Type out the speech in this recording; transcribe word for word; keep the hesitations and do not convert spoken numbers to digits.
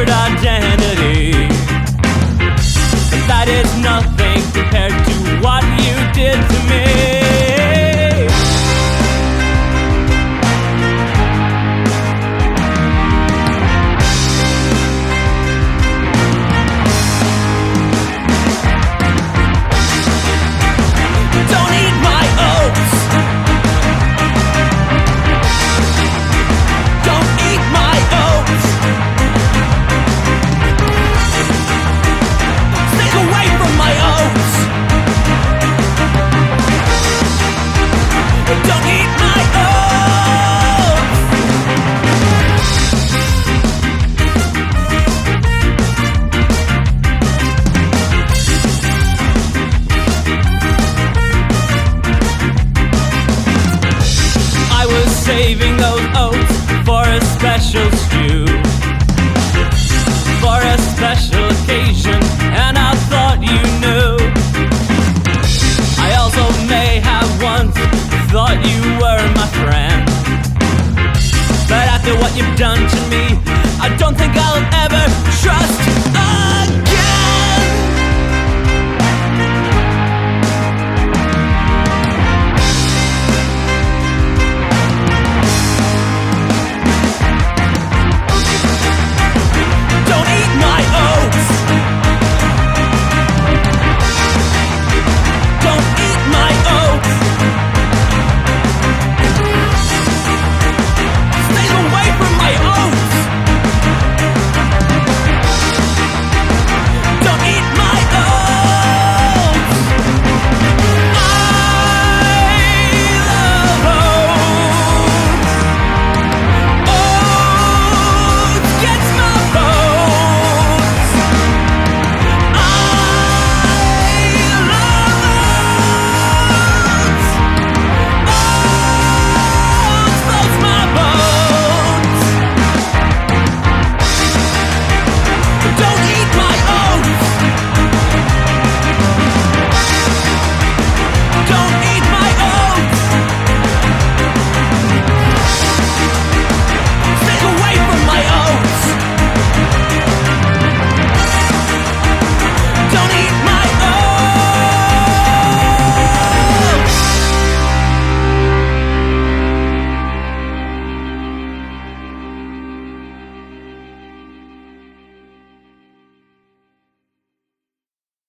third identity. But that is nothing compared to what you did to me. Saving those oats for a special stew, for a special occasion, and I thought you knew. I also may have once thought you were my friend, but after what you've done